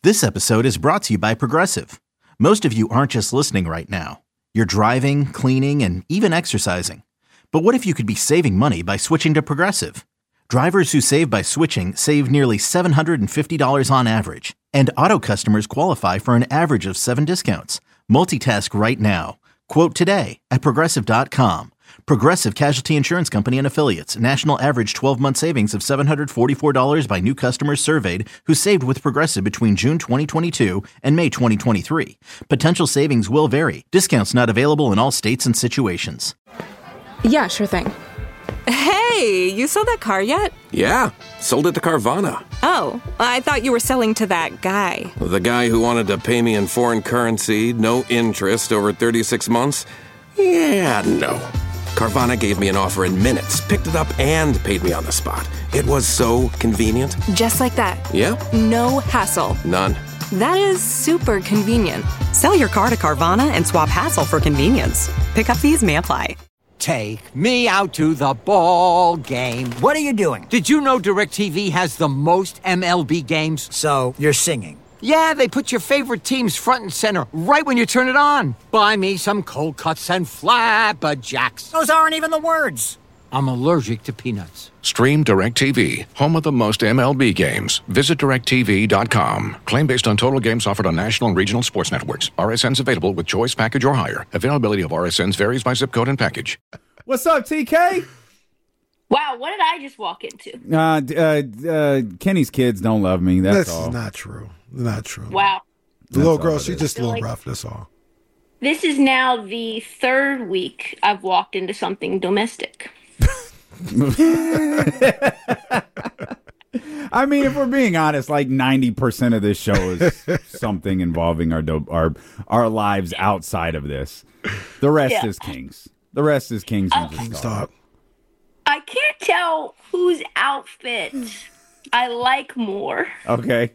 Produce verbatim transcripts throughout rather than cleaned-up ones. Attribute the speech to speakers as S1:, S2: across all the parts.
S1: This episode is brought to you by Progressive. Most of you aren't just listening right now. You're driving, cleaning, and even exercising. But what if you could be saving money by switching to Progressive? Drivers who save by switching save nearly seven hundred fifty dollars on average. And auto customers qualify for an average of seven discounts. Multitask right now. Quote today at Progressive dot com. Progressive Casualty Insurance Company and Affiliates. National average twelve-month savings of seven hundred forty-four dollars by new customers surveyed who saved with Progressive between June twenty twenty-two and May twenty twenty-three. Potential savings will vary. Discounts not available in all states and situations.
S2: Yeah, sure thing. Hey, you sold that car yet?
S3: Yeah, sold it to Carvana.
S2: Oh, I thought you were selling to that guy.
S3: The guy who wanted to pay me in foreign currency, no interest, over thirty-six months? Yeah, no. Carvana gave me an offer in minutes, picked it up, and paid me on the spot. It was so convenient.
S2: Just like that.
S3: Yep.
S2: No hassle.
S3: None.
S2: That is super convenient.
S4: Sell your car to Carvana and swap hassle for convenience. Pickup fees may apply.
S5: Take me out to the ball game.
S6: What are you doing?
S5: Did you know DirecTV has the most M L B games?
S6: So, you're singing?
S5: Yeah, they put your favorite teams front and center right when you turn it on. Buy me some cold cuts and flapjacks.
S6: Those aren't even the words.
S5: I'm allergic to peanuts.
S7: Stream DirecTV, home of the most M L B games. Visit direct T V dot com. Claim based on total games offered on national and regional sports networks. R S Ns available with choice package or higher. Availability of R S Ns varies by zip code and package.
S8: What's up, T K?
S9: Wow, what did I just walk into?
S8: Uh, uh, uh, Kenny's kids don't love me. That's
S10: this
S8: all.
S10: This is not true. Not true.
S9: Wow.
S10: The little girl, she's just a little like, rough, that's all.
S9: This is now the third week I've walked into something domestic.
S8: I mean, if we're being honest, like ninety percent of this show is something involving our do- our our lives outside of this. The rest yeah. is Kings. The rest is Kings and
S10: Kings talk.
S9: I can't tell whose outfit I like more.
S8: Okay.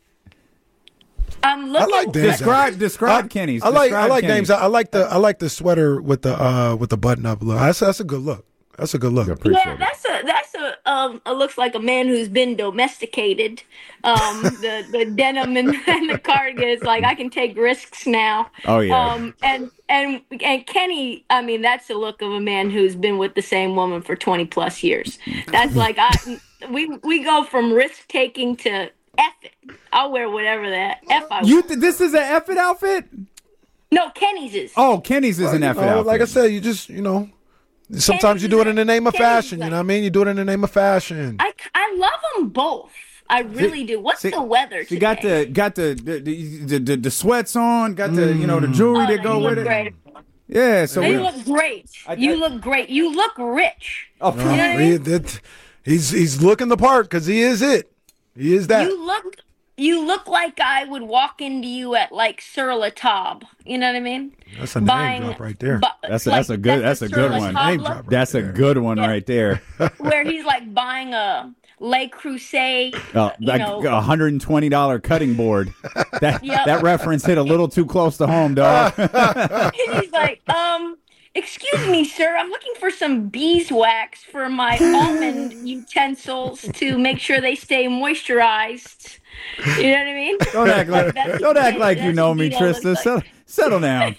S9: I'm looking.
S10: I like Dame's
S8: describe describe I, Kenny's.
S10: I like
S8: describe
S10: I like
S8: Kenny's.
S10: Dame's. I like the I like the sweater with the uh with the button up look. That's that's a good look. That's a good look.
S9: Yeah, that's a that's a um. It looks like a man who's been domesticated. Um, the the denim and, and the cardigan is like I can take risks now.
S8: Oh yeah.
S9: Um, and and and Kenny, I mean, that's the look of a man who's been with the same woman for twenty plus years. That's like I we we go from risk taking to F it. I'll wear whatever that F I.
S8: You th- this is an F it outfit?
S9: No, Kenny's is.
S8: Oh, Kenny's is
S10: well,
S8: an F it
S10: know,
S8: outfit.
S10: Like I said, you just you know. Sometimes you do it in the name of fashion, you know what I mean? You do it in the name of fashion.
S9: I, I love them both. I really
S8: see,
S9: do. What's
S8: see,
S9: the weather today?
S8: You got the got the the, the, the, the sweats on, got the you know the jewelry
S9: oh,
S8: that go with it.
S9: Great.
S8: Yeah, so
S9: they
S8: we,
S9: look great.
S8: I, I,
S9: you look great. You look rich.
S8: Oh,
S10: no, you know I mean? he, he's he's looking the part because he is it. He is that.
S9: You look you look like I would walk into you at like Sur La Table. You know what I mean?
S10: That's a name Buying, drop right there. Bu-
S8: that's a, like, that's a good that's, that's a good one. Name drop right that's there. a good one yeah. right there.
S9: Where he's like buying a Le Creuset,
S8: uh,
S9: you
S8: like
S9: know,
S8: a one hundred twenty dollars cutting board. That yep. that reference hit a little too close to home, dog.
S9: He's like, um, excuse me, sir, I'm looking for some beeswax for my almond utensils to make sure they stay moisturized. You know what I mean?
S8: Don't act like like don't act like you know me, Trista. Settle, like. settle down.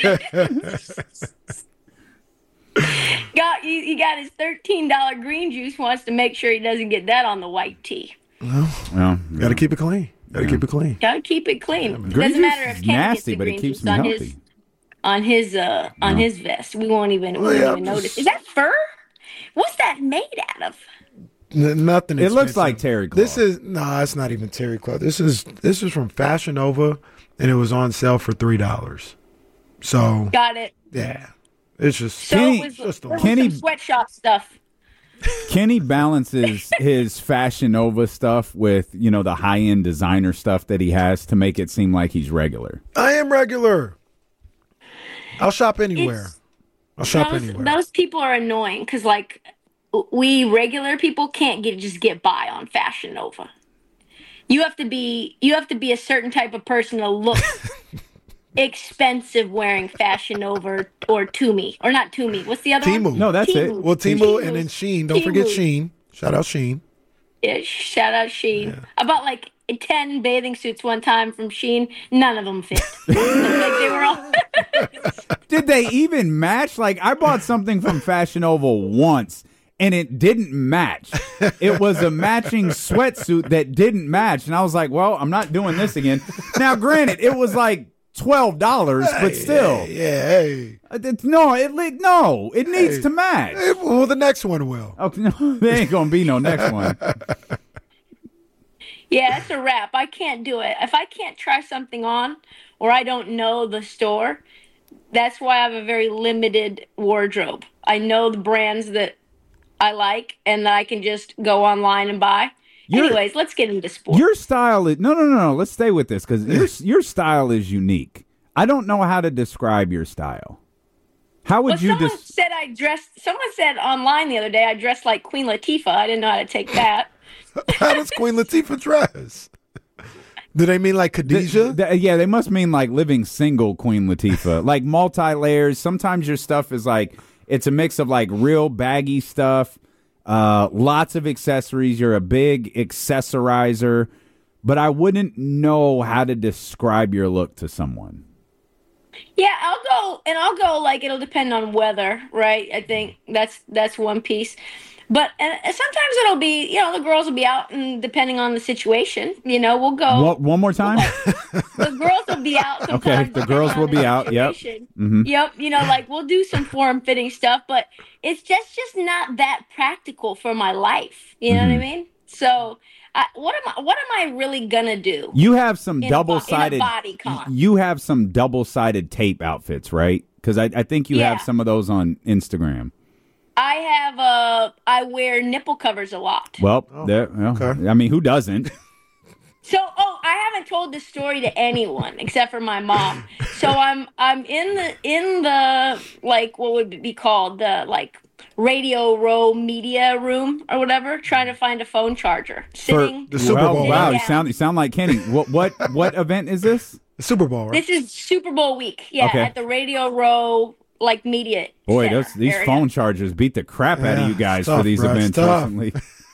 S9: got he, he got his thirteen dollar green juice. Wants to make sure he doesn't get that on the white tea.
S10: Well, well got to yeah. keep it clean. Got to yeah. keep it clean.
S9: Got to keep it clean. Yeah,
S8: green
S9: doesn't matter if Ken
S8: nasty,
S9: gets the
S8: but
S9: green
S8: it keeps
S9: juice
S8: me
S9: on
S8: healthy.
S9: his on his uh on
S8: no.
S9: his vest. We won't even we
S10: well,
S9: won't
S10: yeah,
S9: even
S10: just...
S9: notice. Is that fur? What's that made out of?
S10: N- nothing.
S8: It
S10: expensive.
S8: looks like terry cloth.
S10: This is no, nah, it's not even terry cloth. This is this is from Fashion Nova, and it was on sale for three dollars. So
S9: got it.
S10: Yeah, it's just
S9: so
S8: Kenny.
S9: It was,
S10: just
S9: it was
S8: Kenny
S9: some sweatshop stuff.
S8: Kenny balances his Fashion Nova stuff with you know the high end designer stuff that he has to make it seem like he's regular.
S10: I am regular. I'll shop anywhere.
S9: It's,
S10: I'll shop
S9: those,
S10: anywhere.
S9: Those people are annoying because like. We regular people can't get just get by on Fashion Nova. You have to be you have to be a certain type of person to look expensive wearing Fashion Nova or Tumi or not Tumi. What's the other
S10: Temu.
S9: one?
S8: No, that's
S9: Temu.
S8: it.
S10: Well, Temu, Temu and then Shein. Don't
S9: Temu.
S10: forget Shein. Shout out Shein.
S9: Yeah, shout out Shein. Yeah. About like ten bathing suits one time from Shein. None of them fit. Like they were all.
S8: Did they even match? Like, I bought something from Fashion Oval once, and it didn't match. It was a matching sweatsuit that didn't match, and I was like, well, I'm not doing this again. Now, granted, it was like twelve dollars, hey, but still.
S10: Hey, yeah, hey.
S8: It's, no, it no, it needs
S10: hey.
S8: to match.
S10: Hey, well, the next one will.
S8: Okay, no, there ain't going to be no next one.
S9: Yeah, it's a wrap. I can't do it. If I can't try something on or I don't know the store, that's why I have a very limited wardrobe. I know the brands that I like and that I can just go online and buy. Your, Anyways, let's get into sports.
S8: Your style is no, no, no, no. Let's stay with this because your your style is unique. I don't know how to describe your style. How would
S9: well,
S8: you?
S9: Someone
S8: des-
S9: said I dressed. Someone said online the other day I dressed like Queen Latifah. I didn't know how to take that.
S10: How does Queen Latifah dress? Do they mean like Khadijah?
S8: The, the, yeah, they must mean like living single Queen Latifah, like multi layers. Sometimes your stuff is like it's a mix of like real baggy stuff. Uh, lots of accessories. You're a big accessorizer, but I wouldn't know how to describe your look to someone.
S9: Yeah, I'll go, and I'll go like it'll depend on weather, right? I think that's that's one piece. But and sometimes it'll be, you know, the girls will be out, and depending on the situation, you know, we'll go.
S8: What, one more time?
S9: The girls will be out.
S8: Okay, the girls will be out. Yep. Mm-hmm.
S9: Yep. You know, like we'll do some form-fitting stuff, but it's just just not that practical for my life. You know mm-hmm. what I mean? So, I, what am I? What am I really gonna do?
S8: You have some
S9: in
S8: double-sided.
S9: A, in a body con.
S8: You have some double-sided tape outfits, right? Because I, I think you
S9: yeah.
S8: have some of those on Instagram.
S9: I have uh I wear nipple covers a lot.
S8: Well, oh, there. Well, okay. I mean, who doesn't?
S9: So, oh, I haven't told this story to anyone except for my mom. So I'm I'm in the in the like what would it be called the like Radio Row media room or whatever, trying to find a phone charger. Sitting
S10: for the Super Bowl.
S8: Wow, wow you sound you sound like Kenny. What what what event is this?
S10: The Super Bowl. Right?
S9: This is Super Bowl week. Yeah,
S8: okay.
S9: At the Radio Row. Like media.
S8: Boy, those, these
S9: area.
S8: phone chargers beat the crap
S10: yeah,
S8: out of you guys
S10: tough,
S8: for these
S10: bro,
S8: events recently.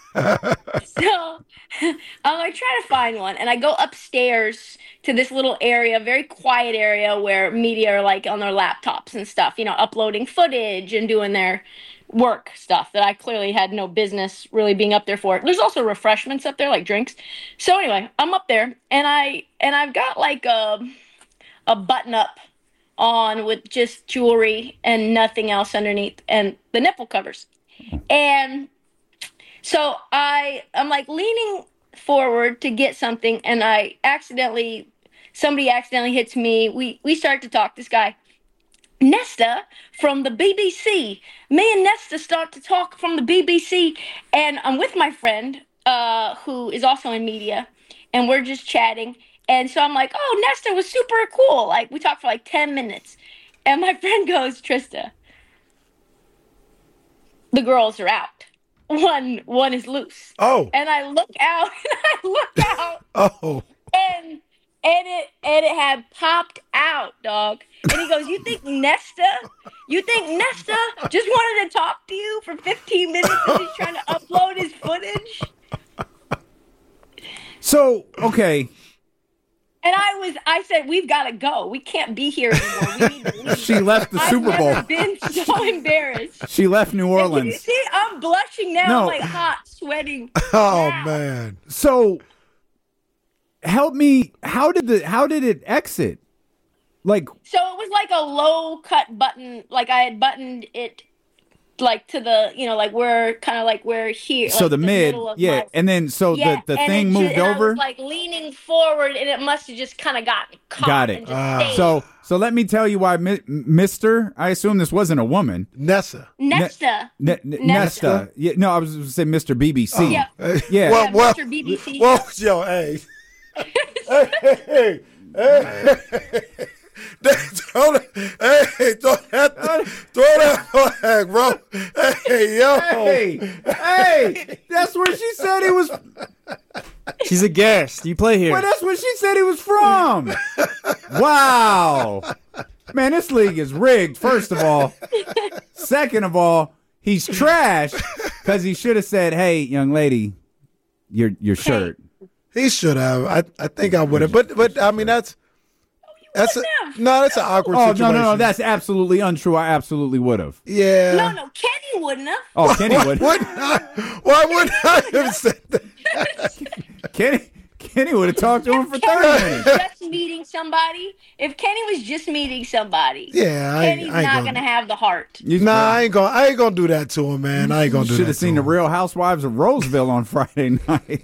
S9: So I'm like trying to find one, and I go upstairs to this little area, very quiet area where media are like on their laptops and stuff, you know, uploading footage and doing their work stuff that I clearly had no business really being up there for. There's also refreshments up there, like drinks. So anyway, I'm up there, and I and I've got like a a button up on with just jewelry and nothing else underneath and the nipple covers. And so I, I'm like leaning forward to get something and I accidentally, somebody accidentally hits me. We, we start to talk. This guy, Nesta from the B B C. Me and Nesta start to talk from the B B C and I'm with my friend uh, who is also in media and we're just chatting. And so I'm like, oh, Nesta was super cool. Like, we talked for like ten minutes. And my friend goes, Trista, the girls are out. One one is loose.
S10: Oh.
S9: And I look out, and I look out.
S10: Oh.
S9: And, and, it, and it had popped out, dog. And he goes, you think Nesta, you think Nesta just wanted to talk to you for fifteen minutes and he's trying to upload his footage?
S8: So, okay.
S9: And I was, I said, we've got to go. We can't be here anymore. We need to leave.
S8: She left the
S9: I've
S8: Super Bowl.
S9: I've never been so embarrassed.
S8: She left New Orleans.
S9: And you see, I'm blushing now.
S8: No.
S9: I'm like hot, sweating.
S10: Oh,
S9: now.
S10: man.
S8: So, help me. How did the? How did it exit? Like,
S9: so it was like a low cut button. Like I had buttoned it, like to the, you know, like where kind of like where here.
S8: So
S9: like
S8: the, the mid, yeah,
S9: my,
S8: and then so
S9: yeah,
S8: the the
S9: and
S8: thing
S9: it
S8: moved
S9: just, and
S8: over.
S9: I was like leaning forward, and it must have just kind of gotten caught.
S8: Got it.
S9: And just
S10: Uh,
S8: so so let me tell you why, mi- Mister I assume this wasn't a woman.
S10: Nessa.
S9: Nesta.
S8: Ne- ne- Nesta. Yeah, no, I was going to say Mister B B C.
S9: Oh, yeah.
S8: Yeah.
S9: Yeah,
S10: Well, well,
S9: Mister B B C.
S10: Whoa, yo, hey. hey, hey, hey, hey. Throw that, hey, throw that, throw that flag, bro. Hey, yo.
S8: Hey, hey, that's where she said he was.
S6: She's a guest. You play here.
S8: Well, that's where she said he was from. Wow. Man, this league is rigged, first of all. Second of all, he's trash because he should have said, hey, young lady, your your shirt.
S10: He should have. I, I think I would have. But but I mean that's that's a, no, that's an awkward
S8: oh,
S10: situation.
S8: no, no, no, that's absolutely untrue. I absolutely would have.
S10: Yeah.
S9: No, no, Kenny wouldn't have.
S8: Oh, Kenny
S10: why,
S8: would.
S10: Wouldn't I, why wouldn't I have said that?
S8: Kenny Kenny would have talked to him for
S9: Kenny
S8: thirty minutes.
S9: was just meeting somebody. If Kenny was just meeting somebody,
S10: Yeah, I,
S9: Kenny's
S10: I ain't
S9: not
S10: gonna,
S9: gonna have the heart.
S8: You-
S10: Nah, I ain't gonna. I ain't gonna do that to him, man. I ain't gonna do that.
S8: Should have
S10: to
S8: seen the
S10: him.
S8: Real Housewives of Roseville on Friday night.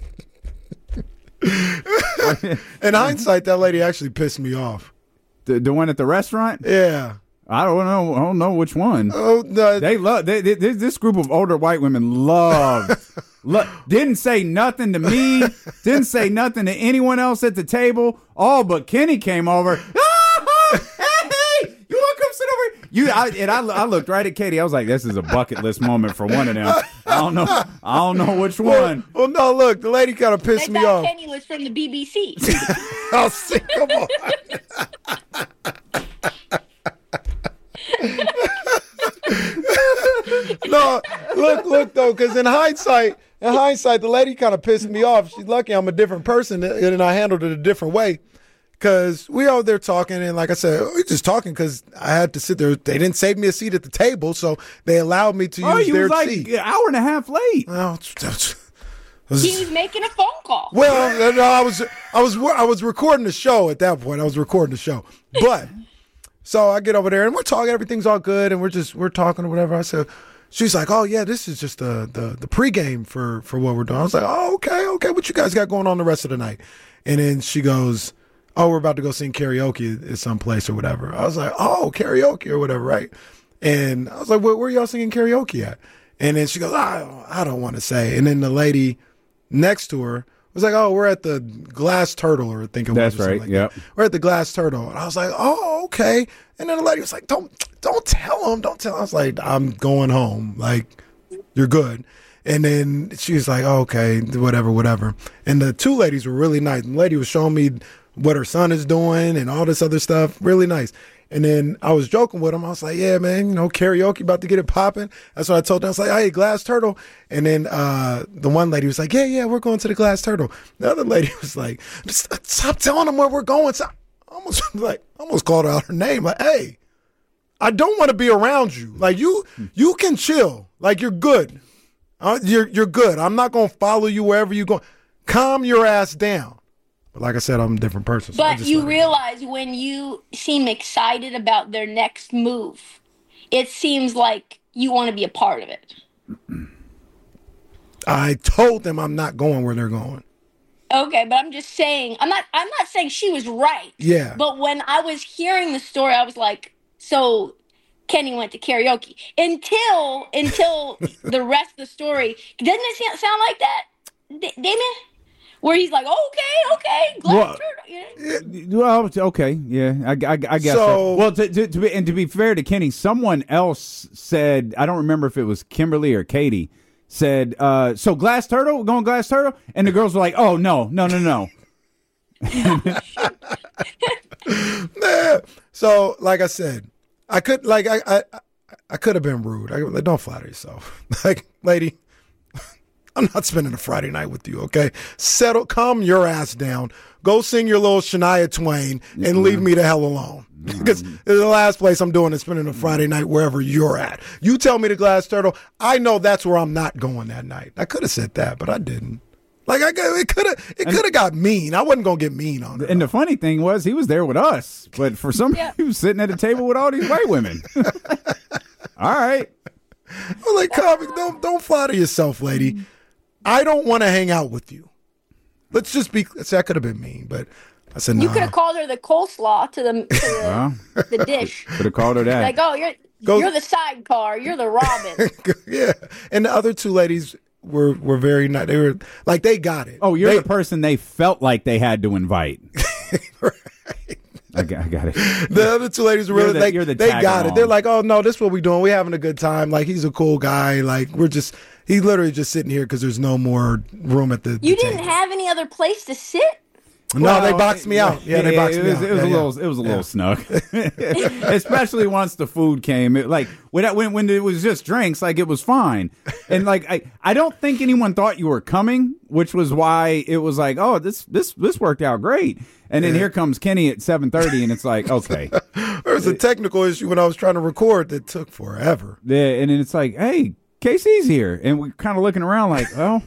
S10: In hindsight, that lady actually pissed me off.
S8: The, the one at the restaurant?
S10: Yeah.
S8: I don't know. I don't know which one.
S10: Oh, no.
S8: They love. They, they, this group of older white women loved. lo- didn't say nothing to me. Didn't say nothing to anyone else at the table. All but Kenny came over. Ah, hey, you want to come sit over here? You I, and I, I looked right at Katie. I was like, "This is a bucket list moment for one of them." I don't know. I don't know which one.
S10: Well, well no. Look, the lady kind of
S9: They
S10: pissed me
S9: thought
S10: off.
S9: Kenny was from the B B C.
S10: I'll see. Come on. No, look, look though, because in hindsight, in hindsight, the lady kind of pissed me off. She's lucky I'm a different person, and I handled it a different way. Because we over there talking, and like I said, we just talking because I had to sit there. They didn't save me a seat at the table, so they allowed me to
S8: Oh,
S10: use
S8: you
S10: their
S8: was like
S10: seat.
S8: an hour and a half late.
S10: Oh,
S9: He was making a phone call.
S10: well, no, I was, I was, I was recording the show at that point. I was recording the show, but so I get over there and we're talking. Everything's all good, and we're just we're talking or whatever. I said, she's like, "Oh yeah, this is just the the the pregame for for what we're doing." I was like, "Oh okay, okay, what you guys got going on the rest of the night?" And then she goes, "Oh, we're about to go sing karaoke at some place or whatever." I was like, "Oh, karaoke or whatever, right?" And I was like, "Where, where y'all singing karaoke at?" And then she goes, "I don't, I don't want to say." And then the lady next to her was like, "Oh, we're at the Glass Turtle," or I think it was.
S8: That's
S10: or something
S8: right.
S10: like
S8: Yep.
S10: that. We're at the Glass Turtle, and I was like, "Oh, okay." And then the lady was like, "Don't, don't tell him, don't tell him." I was like, "I'm going home. Like, you're good." And then she was like, oh, "Okay, whatever, whatever." And the two ladies were really nice. The lady was showing me what her son is doing and all this other stuff. Really nice. And then I was joking with him. I was like, "Yeah, man, you know, karaoke about to get it popping." That's what I told them. I was like, "Hey, Glass Turtle." And then uh, the one lady was like, "Yeah, yeah, we're going to the Glass Turtle." The other lady was like, "Just stop telling them where we're going." So I almost like almost called out her name. Like, "Hey, I don't want to be around you. Like you, you can chill. Like you're good. Uh, you're you're good. I'm not gonna follow you wherever you go. Calm your ass down." But like I said, I'm a different person. So I
S9: But
S10: just
S9: you
S10: let it go.
S9: realize when you seem excited about their next move, it seems like you want to be a part of it.
S10: I told them I'm not going where they're going.
S9: Okay, but I'm just saying, I'm not I'm not saying she was right.
S10: Yeah.
S9: But when I was hearing the story, I was like, so Kenny went to karaoke. Until until the rest of the story. Doesn't it sound like that, D- Damon? Where he's like, okay, okay, Glass
S8: Well,
S9: Turtle. You know?
S8: Well, okay, yeah, I, I, I guess.
S10: So-
S8: So, well, to, to, to be, and to be fair to Kenny, someone else said, I don't remember if it was Kimberly or Katie, said, uh, "So Glass Turtle, we're going Glass Turtle," and the girls were like, "Oh no, no, no, no."
S10: Nah. So like I said, I could like I I, I could have been rude. I, like, don't flatter yourself. Like, lady, I'm not spending a Friday night with you, okay? Settle, calm your ass down. Go sing your little Shania Twain and leave me the hell alone. Because the last place I'm doing is spending a Friday night wherever you're at. You tell me the Glass Turtle, I know that's where I'm not going that night. I could have said that, but I didn't. Like I, got- it could have, it could have got mean. I wasn't gonna get mean on it.
S8: And the funny thing was, he was there with us, but for some reason, he was sitting at a table with all these white women. All right,
S10: I'm like, calm, don't don't flatter yourself, lady. I don't want to hang out with you. Let's just be. See, I could have been mean, but I said,
S9: You
S10: nah.
S9: could have called her the coleslaw to the to the,
S8: well,
S9: the dish.
S8: could have called her that.
S9: Like, oh, you're
S10: Go-
S9: you're the sidecar. You're the Robin.
S10: Yeah, and the other two ladies were were very nice. They were like they got it.
S8: Oh, you're
S10: They-
S8: the person they felt like they had to invite. I, got, I got it.
S10: The other two ladies were
S8: You're
S10: really
S8: the-
S10: like
S8: you're the
S10: they
S8: tag
S10: got it.
S8: along.
S10: They're like, "Oh no, this is what we doing. We having a good time. Like he's a cool guy. Like we're just he's literally just sitting here because there's no more room at the, the
S9: You didn't
S10: table."
S9: have any other place to sit.
S10: No,
S8: Well,
S10: they boxed me out. Yeah, they boxed
S8: it
S10: me
S8: was,
S10: out.
S8: It was
S10: Yeah,
S8: a
S10: yeah.
S8: little, it was a
S10: Yeah.
S8: little snug, especially once the food came. It, like when, when when it was just drinks, like it was fine. And like I, I don't think anyone thought you were coming, which was why it was like, oh, this this this worked out great. And then
S10: Yeah.
S8: here comes Kenny at seven thirty, and it's like, okay,
S10: There was a technical issue when I was trying to record that took forever.
S8: yeah. And then it's like, hey, K C's here, and we're kind of looking around like, well.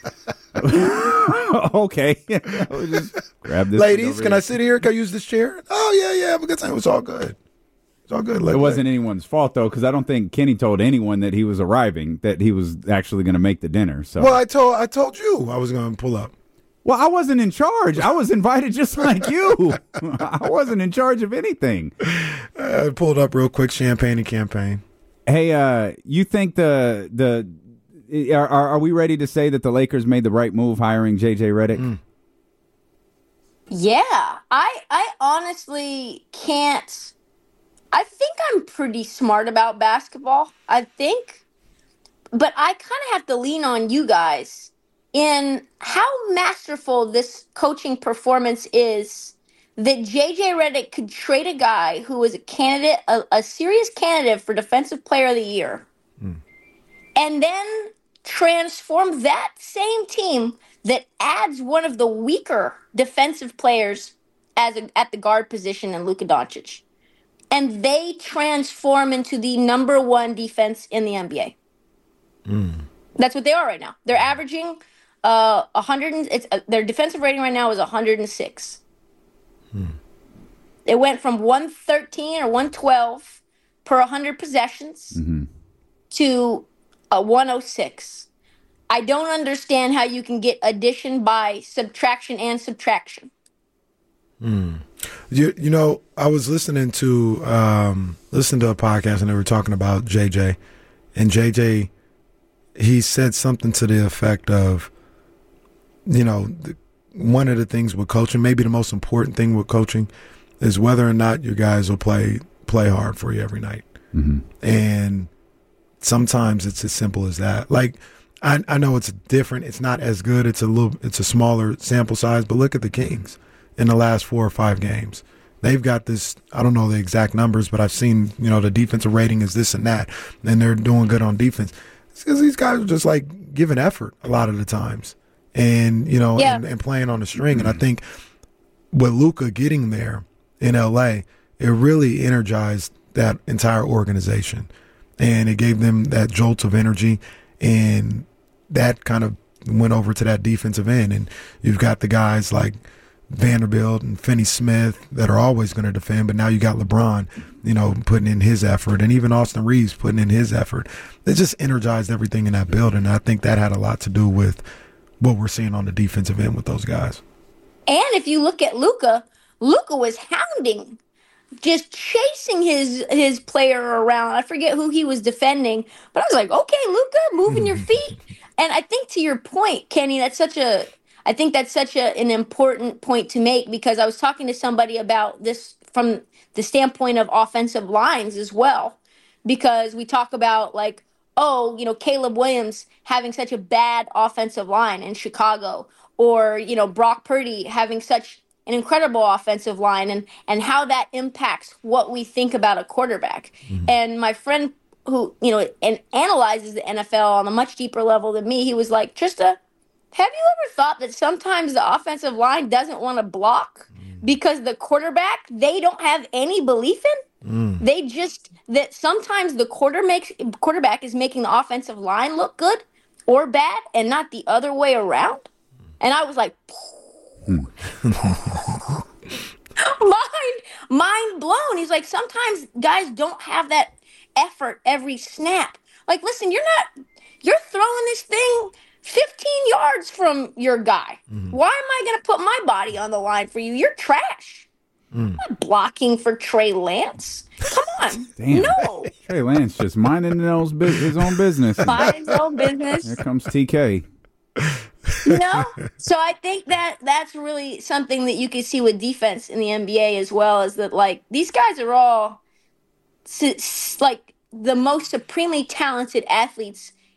S8: Okay. We'll just grab this.
S10: Ladies, can I sit here? Can I use this chair? Oh, yeah, yeah. Have a good time. It was all good. It's all good. Like,
S8: It wasn't anyone's fault, though, because I don't think Kenny told anyone that he was arriving, that he was actually going to make the dinner. So,
S10: Well, I told I told you I was going to pull up.
S8: well, I wasn't in charge. I was invited just like you. I wasn't in charge of anything.
S10: I pulled up real quick, champagne and campaign.
S8: Hey, uh, you think the the are, are are we ready to say that the Lakers made the right move hiring J J Redick?
S10: Mm.
S9: Yeah, I I honestly can't. I think I'm pretty smart about basketball. I think, but I kind of have to lean on you guys in how masterful this coaching performance is. That J J Redick could trade a guy who was a candidate, a, a serious candidate for Defensive Player of the Year, and then transform that same team that adds one of the weaker defensive players as a, at the guard position in Luka Doncic. And they transform into the number one defense in the N B A. That's what they are right now. They're averaging uh, one hundred. And, it's, uh, their defensive rating right now is one hundred six. It went from one thirteen or one twelve per one hundred possessions
S8: Mm-hmm.
S9: to a one oh six. I don't understand how you can get addition by subtraction and subtraction.
S10: You you know, I was listening to um, listening to a podcast and they were talking about J J, and J J, he said something to the effect of, you know, the, one of the things with coaching, maybe the most important thing with coaching, is whether or not your guys will play play hard for you every night.
S8: Mm-hmm.
S10: And sometimes it's as simple as that. Like, I, I know it's different. It's not as good. It's a little. It's a smaller sample size. But look at the Kings in the last four or five games. They've got this. I don't know the exact numbers, but I've seen. You know, the defensive rating is this and that, and they're doing good on defense. It's because these guys are just like giving effort a lot of the times, and you know,
S9: Yeah.
S10: and, and playing on the string. And I think with Luka getting there in L A, it really energized that entire organization, and it gave them that jolt of energy. And that kind of went over to that defensive end. And you've got the guys like Vanderbilt and Finney Smith that are always going to defend, but now you got LeBron, you know, putting in his effort, and even Austin Reeves putting in his effort. It just energized everything in that building. And I think that had a lot to do with what we're seeing on the defensive end with those guys.
S9: And if you look at Luka, Luka was hounding, just chasing his his player around. I forget who he was defending, but I was like, okay, Luka, moving your feet. And I think to your point, Kenny, that's such a I think that's such a, an important point to make, because I was talking to somebody about this from the standpoint of offensive lines as well, because we talk about like, oh, you know, Caleb Williams having such a bad offensive line in Chicago, or, you know, Brock Purdy having such an incredible offensive line, and, and how that impacts what we think about a quarterback. Mm-hmm. And my friend who, you know, and analyzes the N F L on a much deeper level than me, he was like, Trista, have you ever thought that sometimes the offensive line doesn't want to block because the quarterback, they don't have any belief in? Mm. They just, that sometimes the quarter makes, quarterback is making the offensive line look good or bad and not the other way around. And I was like, mind, mind blown. He's like, sometimes guys don't have that effort every snap. Like, listen, you're not, you're throwing this thing fifteen yards from your guy. Mm. Why am I going to put my body on the line for you? You're trash. Mm. I'm not blocking for Trey Lance. Come on.
S8: Damn.
S9: No.
S8: Trey Lance just minding his own, his own business.
S9: Minding his own business.
S8: Here comes T K.
S9: You know? So I think that that's really something that you can see with defense in the N B A as well, is that, like, these guys are all, like, the most supremely talented athletes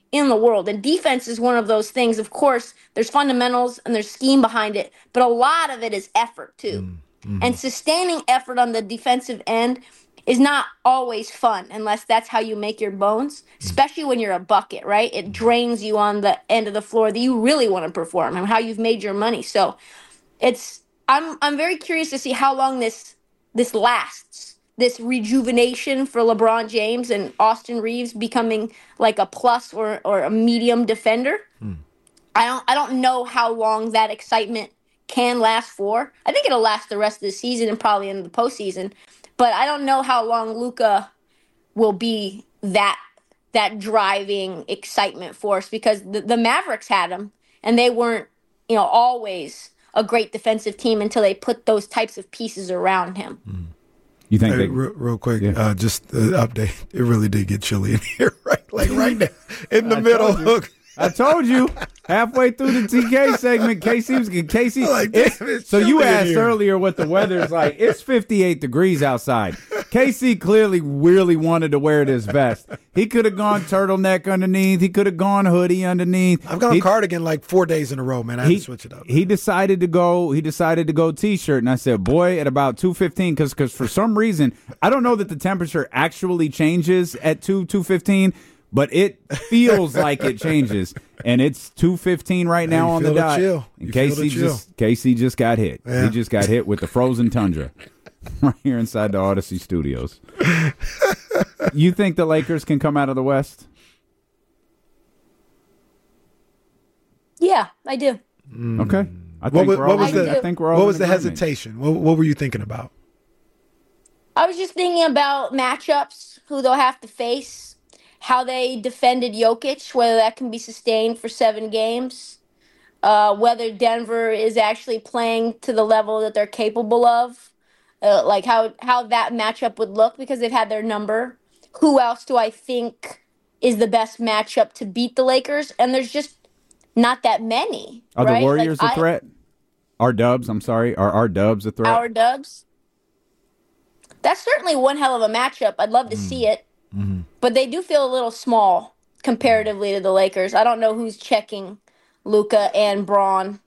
S9: in the world. And defense is one of those things. Of course, there's fundamentals and there's scheme behind it, but a lot of it is effort too. Mm-hmm. And sustaining effort on the defensive end is not always fun unless that's how you make your bones, especially when you're a bucket, right? It drains you on the end of the floor that you really want to perform and how you've made your money. So it's I'm I'm very curious to see how long this this lasts. This rejuvenation for LeBron James and Austin Reeves becoming like a plus or, or a medium defender. Hmm. I don't I don't know how long that excitement can last for. I think it'll last the rest of the season and probably into the postseason. But I don't know how long Luka will be that that driving excitement force, because the, the Mavericks had him and they weren't, you know, always a great defensive team until they put those types of pieces around him. Hmm.
S8: You think
S10: hey,
S8: they,
S10: real, real quick, yeah. uh, just the update. It really did get chilly in here, right? Like right now, in the
S8: I
S10: middle.
S8: Told I told you, halfway through the T K segment, Casey was Casey.
S10: Like,
S8: it's,
S10: it's
S8: so you asked
S10: here.
S8: earlier what the weather's like. It's fifty-eight degrees outside. Casey clearly really wanted to wear this vest. He could have gone turtleneck underneath. He could have gone hoodie underneath.
S10: I've gone
S8: he,
S10: cardigan like four days in a row, man. I had
S8: he,
S10: to switch it up.
S8: He decided to go. He decided to go t-shirt, and I said, "Boy, at about two fifteen, because because for some reason I don't know that the temperature actually changes at two two fifteen." But it feels like it changes, and it's two fifteen right now
S10: you
S8: on the
S10: feel
S8: dot.
S10: chill.
S8: And
S10: You feel
S8: Casey
S10: the chill.
S8: just Casey just got hit.
S10: Yeah.
S8: He just got hit with the frozen tundra right here inside the Odyssey Studios. You think the Lakers can come out of the West?
S9: Yeah, I do.
S10: Mm.
S8: Okay. I
S10: What
S8: think
S10: was,
S8: we're
S10: what
S8: all
S10: was
S8: in-
S10: the
S8: I think we're all
S10: what
S8: in
S10: was the
S8: agreement.
S10: hesitation? What, what were you thinking about?
S9: I was just thinking about matchups, who they'll have to face, how they defended Jokic, whether that can be sustained for seven games, uh, whether Denver is actually playing to the level that they're capable of, uh, like how, how that matchup would look, because they've had their number. Who else do I think is the best matchup to beat the Lakers? And there's just not that many.
S8: Are
S9: right?
S8: the Warriors
S9: like,
S8: a threat? Our Dubs, I'm sorry. Are our Dubs a threat?
S9: Our Dubs? That's certainly one hell of a matchup. I'd love to mm. see it. Mm-hmm. But they do feel a little small comparatively to the Lakers. I don't know who's checking Luka and Braun.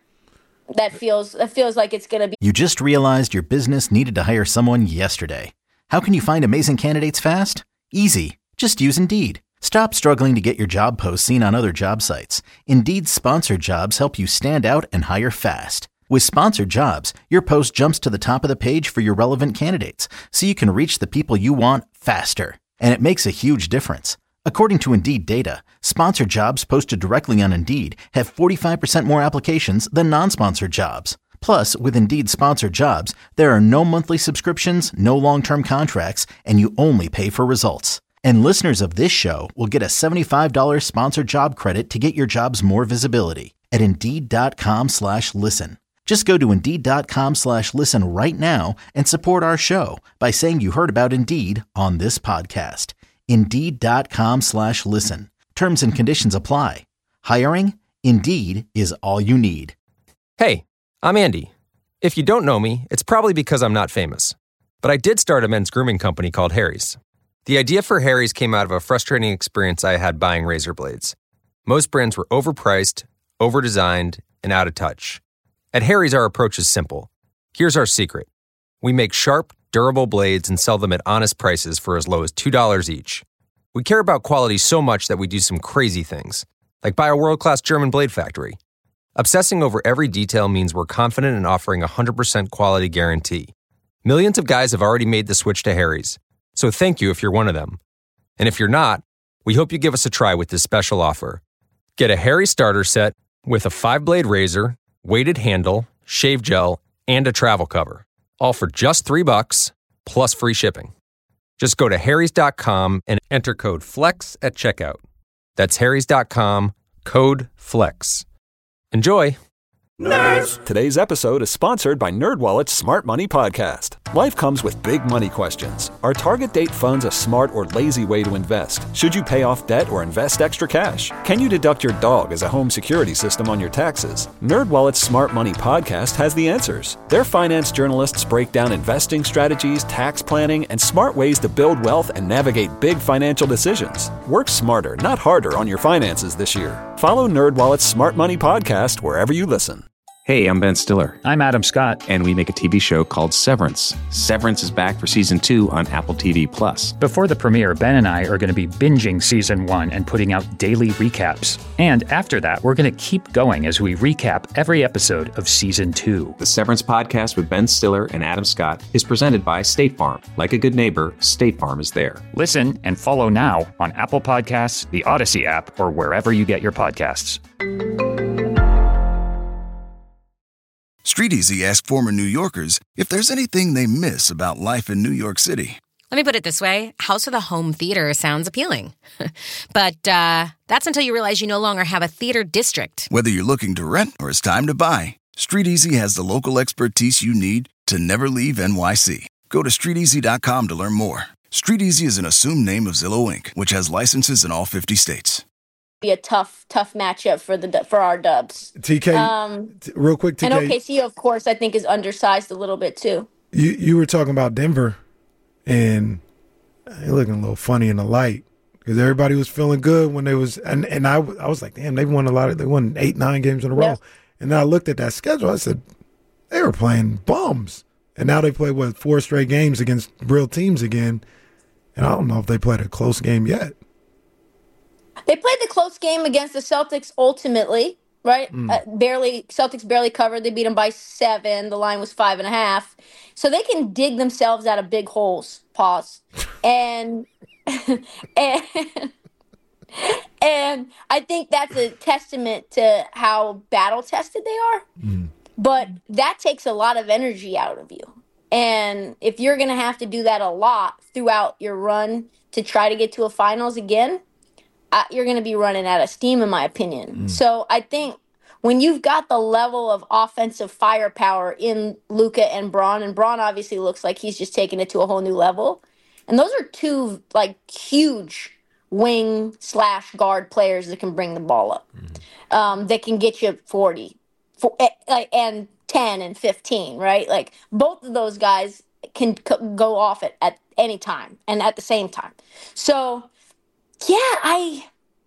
S9: That feels that feels like it's going to be.
S1: You just realized your business needed to hire someone yesterday. How can you find amazing candidates fast? Easy. Just use Indeed. Stop struggling to get your job posts seen on other job sites. Indeed's sponsored jobs help you stand out and hire fast. With sponsored jobs, your post jumps to the top of the page for your relevant candidates, so you can reach the people you want faster. And it makes a huge difference. According to Indeed data, sponsored jobs posted directly on Indeed have forty-five percent more applications than non-sponsored jobs. Plus, with Indeed sponsored jobs, there are no monthly subscriptions, no long-term contracts, and you only pay for results. And listeners of this show will get a seventy-five dollars sponsored job credit to get your jobs more visibility at Indeed.com slash listen. Just go to Indeed.com slash listen right now and support our show by saying you heard about Indeed on this podcast. Indeed.com slash listen. Terms and conditions apply. Hiring? Indeed is all you need.
S11: Hey, I'm Andy. If you don't know me, it's probably because I'm not famous. But I did start a men's grooming company called Harry's. The idea for Harry's came out of a frustrating experience I had buying razor blades. Most brands were overpriced, overdesigned, and out of touch. At Harry's, our approach is simple. Here's our secret. We make sharp, durable blades and sell them at honest prices for as low as two dollars each. We care about quality so much that we do some crazy things, like buy a world-class German blade factory. Obsessing over every detail means we're confident in offering a one hundred percent quality guarantee. Millions of guys have already made the switch to Harry's, so thank you if you're one of them. And if you're not, we hope you give us a try with this special offer. Get a Harry's starter set with a five-blade razor, weighted handle, shave gel, and a travel cover. All for just three bucks, plus free shipping. Just go to harrys dot com and enter code FLEX at checkout. That's harrys dot com, code FLEX. Enjoy!
S12: Nerds! Today's episode is sponsored by NerdWallet's Smart Money Podcast. Life comes with big money questions. Are target date funds a smart or lazy way to invest? Should you pay off debt or invest extra cash? Can you deduct your dog as a home security system on your taxes? NerdWallet's Smart Money Podcast has the answers. Their finance journalists break down investing strategies, tax planning, and smart ways to build wealth and navigate big financial decisions. Work smarter, not harder on your finances this year. Follow NerdWallet's Smart Money Podcast wherever you listen.
S13: Hey, I'm Ben Stiller. I'm Adam Scott. And we make a T V show called Severance. Severance is back for season two on Apple T V Plus.
S14: Before the premiere, Ben and I are going to be binging season one and putting out daily recaps. And after that, we're going to keep going as we recap every episode of season two.
S13: The Severance podcast with Ben Stiller and Adam Scott is presented by State Farm. Like a good neighbor, State Farm is there.
S14: Listen and follow now on Apple Podcasts, the Odyssey app, or wherever you get your podcasts.
S15: Street Easy asked former New Yorkers if there's anything they miss about life in New York City.
S16: Let me put it this way. House with a home theater sounds appealing. But uh, that's until you realize you no longer have a theater district.
S15: Whether you're looking to rent or it's time to buy, Street Easy has the local expertise you need to never leave N Y C. Go to street easy dot com to learn more. Street Easy is an assumed name of Zillow Incorporated, which has licenses in all fifty states.
S9: Be a tough, tough matchup for the for our Dubs.
S10: T K,
S9: um,
S10: t- real quick, T K.
S9: And O K C, of course, I think is undersized a little bit too.
S10: You you were talking about Denver, and they're looking a little funny in the light because everybody was feeling good when they was, and, and I I was like, damn, they won a lot of, they won eight nine games in a row, yeah. And then I looked at that schedule, I said, they were playing bums, and now they play what four straight games against real teams again, and I don't know if they played a close game yet.
S9: They played the close game against the Celtics ultimately, right? Mm. Uh, barely, Celtics barely covered. They beat them by seven. The line was five and a half. So they can dig themselves out of big holes. Pause. And and and I think that's a testament to how battle tested they are. Mm. But that takes a lot of energy out of you. And if you're going to have to do that a lot throughout your run to try to get to a finals again, Uh, you're going to be running out of steam, in my opinion. Mm. So I think when you've got the level of offensive firepower in Luka and Braun, and Braun obviously looks like he's just taking it to a whole new level, and those are two like huge wing slash guard players that can bring the ball up, mm. um, that can get you forty, for, and ten and fifteen, right? Like both of those guys can go off at, at any time and at the same time. So. Yeah, I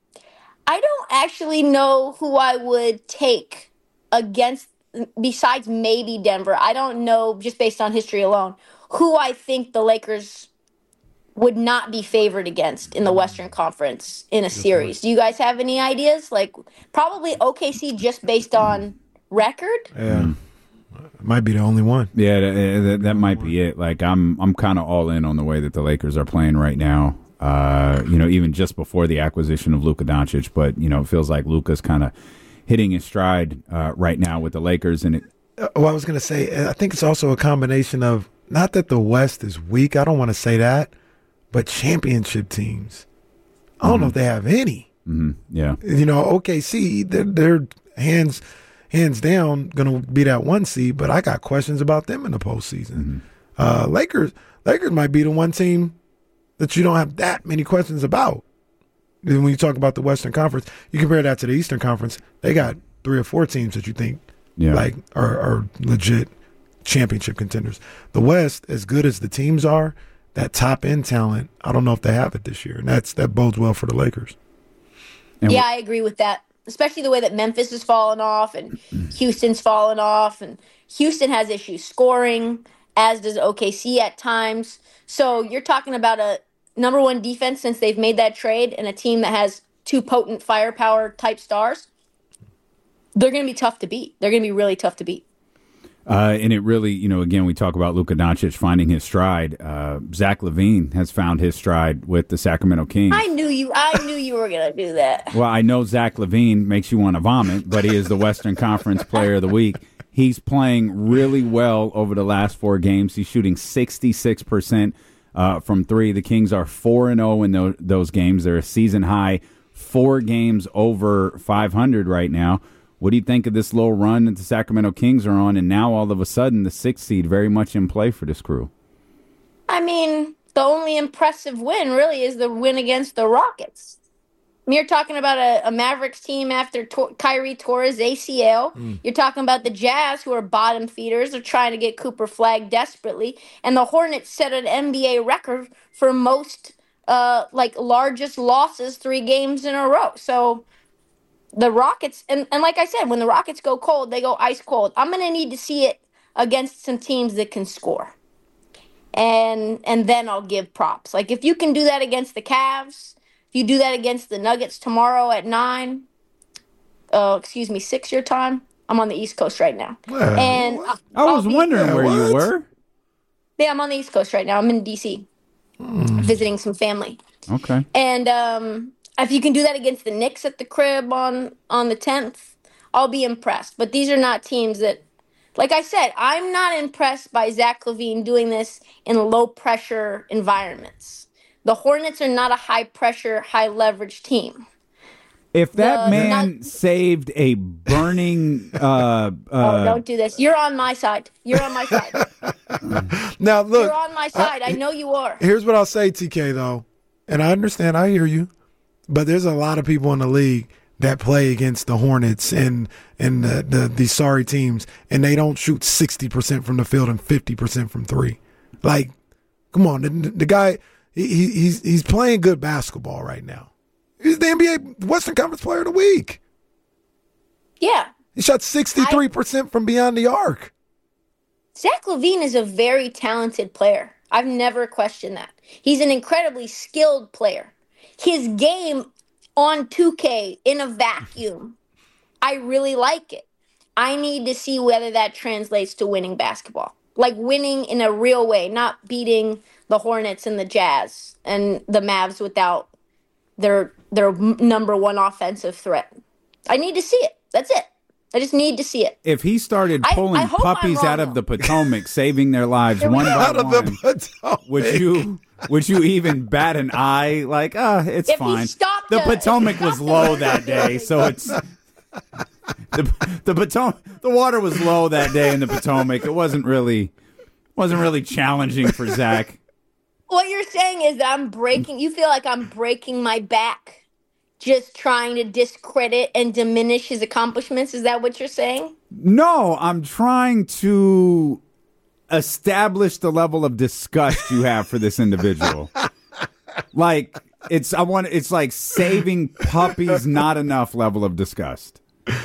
S9: I don't actually know who I would take against, besides maybe Denver. I don't know, just based on history alone, who I think the Lakers would not be favored against in the Western Conference in a series. Do you guys have any ideas? Like, probably O K C just based on record?
S10: Yeah. Might be the only one.
S8: Yeah, that, that, that might be it. Like, I'm I'm kind of all in on the way that the Lakers are playing right now. Uh, you know, even just before the acquisition of Luka Doncic, but you know, it feels like Luka's kind of hitting his stride uh, right now with the Lakers. And it,
S10: uh, well, I was going to say, I think it's also a combination of not that the West is weak. I don't want to say that, but championship teams. I don't mm-hmm. know if they have any.
S8: Mm-hmm. Yeah,
S10: you know, O K C, they're, they're hands hands down going to be that one seed, but I got questions about them in the postseason. Mm-hmm. Uh, Lakers, Lakers might be the one team that you don't have that many questions about. When you talk about the Western Conference, you compare that to the Eastern Conference, they got three or four teams that you think yeah. like are, are legit championship contenders. The West, as good as the teams are, that top-end talent, I don't know if they have it this year, and that's that bodes well for the Lakers.
S9: And yeah, I agree with that, especially the way that Memphis has fallen off and Houston's fallen off, and Houston has issues scoring, as does O K C at times. So you're talking about a number one defense since they've made that trade, and a team that has two potent firepower type stars. They're going to be tough to beat. They're going to be really tough to beat.
S8: Uh, and it really, you know, again, we talk about Luka Doncic finding his stride. Uh, Zach LaVine has found his stride with the Sacramento Kings.
S9: I knew you. I knew you were going to do that.
S8: Well, I know Zach LaVine makes you want to vomit, but he is the Western Conference Player of the Week. He's playing really well over the last four games. He's shooting sixty-six percent uh, from three. The Kings are four and zero in those, those games. They're a season high, four games over five hundred right now. What do you think of this little run that the Sacramento Kings are on, and now all of a sudden the sixth seed very much in play for this crew?
S9: I mean, the only impressive win really is the win against the Rockets. I mean, you're talking about a, a Mavericks team after Tor- Kyrie tore his A C L. Mm. You're talking about the Jazz, who are bottom feeders. They're trying to get Cooper Flagg desperately. And the Hornets set an N B A record for most, uh, like, largest losses three games in a row. So the Rockets, and, and like I said, when the Rockets go cold, they go ice cold. I'm going to need to see it against some teams that can score. And and then I'll give props. Like, if you can do that against the Cavs, if you do that against the Nuggets tomorrow at nine, uh, excuse me, six your time. I'm on the East Coast right now.
S8: Well,
S9: and
S8: I was wondering
S9: there.
S8: where
S9: What?
S8: you were.
S9: Yeah, I'm on the East Coast right now. I'm in D C mm. visiting some family.
S8: Okay.
S9: And um, if you can do that against the Knicks at the crib on, on the tenth, I'll be impressed. But these are not teams that, like I said, I'm not impressed by Zach LaVine doing this in low-pressure environments. The Hornets are not a high-pressure, high-leverage team.
S8: If that
S9: The
S8: man
S9: Nug-
S8: saved a burning... Uh, uh,
S9: oh, don't do this. You're on my side. You're on my side.
S10: Now, look.
S9: You're on my side. I, I know you are.
S10: Here's what I'll say, T K, though. And I understand. I hear you. But there's a lot of people in the league that play against the Hornets and and the, the these sorry teams, and they don't shoot sixty percent from the field and fifty percent from three. Like, come on, the, the guy, he, he's he's playing good basketball right now. He's the N B A Western Conference Player of the Week.
S9: Yeah.
S10: He shot sixty-three percent I, from beyond the arc.
S9: Zach LaVine is a very talented player. I've never questioned that. He's an incredibly skilled player. His game on two K in a vacuum, I really like it. I need to see whether that translates to winning basketball. Like winning in a real way, not beating the Hornets and the Jazz and the Mavs without their their number one offensive threat. I need to see it. That's it. I just need to see it.
S8: If he started pulling
S9: I, I
S8: puppies
S9: wrong,
S8: out of the Potomac, saving their lives one by
S10: out
S8: one,
S10: of the Potomac.
S8: would you would you even bat an eye? Like, ah, uh, it's
S9: if
S8: fine.
S9: The,
S8: the Potomac was low that day, so it's the the Potomac. The water was low that day in the Potomac. It wasn't really wasn't really challenging for Zach.
S9: What you're saying is that I'm breaking. You feel like I'm breaking my back. Just trying to discredit and diminish his accomplishments? Is that what you're saying?
S8: No, I'm trying to establish the level of disgust you have for this individual. Like, it's I want it's like saving puppies not enough level of disgust.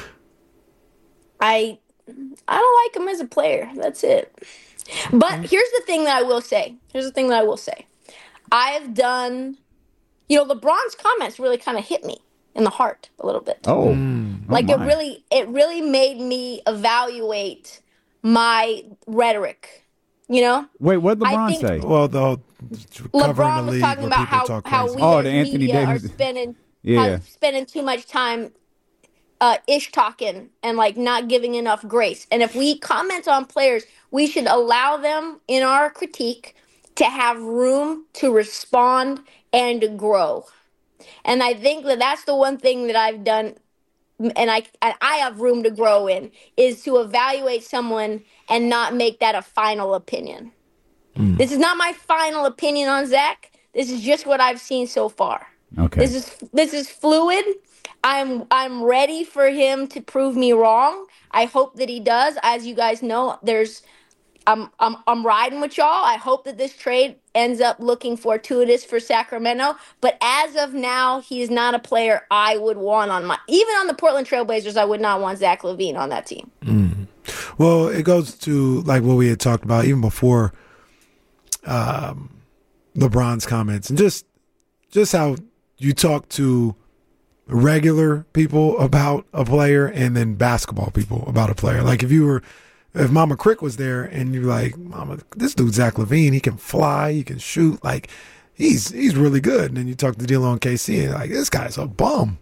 S9: I I don't like him as a player. That's it. But here's the thing that I will say. Here's the thing that I will say. I've done You know, LeBron's comments really kind of hit me in the heart a little bit.
S8: Oh, mm. oh
S9: like
S8: my.
S9: it really, it really made me evaluate my rhetoric. You know?
S8: Wait, what did LeBron
S9: think,
S8: say?
S10: Well, though,
S9: LeBron was talking about how, how we
S8: oh,
S9: as
S8: the Anthony
S9: media
S8: Davis.
S9: are spending,
S8: yeah.
S9: are spending too much time uh, ish talking and like not giving enough grace. And if we comment on players, we should allow them in our critique to have room to respond and to grow. And I think that that's the one thing that I've done, and I and I have room to grow in, is to evaluate someone and not make that a final opinion. Mm. This is not my final opinion on Zach. This is just what I've seen so far.
S8: Okay.
S9: This is this is fluid. I'm I'm ready for him to prove me wrong. I hope that he does. As you guys know, there's I'm I'm I'm riding with y'all. I hope that this trade ends up looking fortuitous for Sacramento. But as of now, he's not a player I would want on my even on the Portland Trailblazers. I would not want Zach LaVine on that team.
S10: Mm. Well, it goes to like what we had talked about even before um, LeBron's comments, and just just how you talk to regular people about a player and then basketball people about a player. Like if you were. If Mama Crick was there and you're like, Mama, this dude Zach LaVine, he can fly, he can shoot, like he's he's really good. And then you talk to D'Lo and K C and like, this guy's a bum.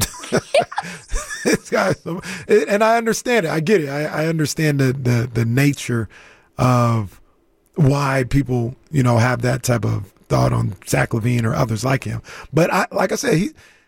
S10: This guy's a, and I understand it. I get it. I, I understand the, the the nature of why people, you know, have that type of thought on Zach LaVine or others like him. But I like I said, he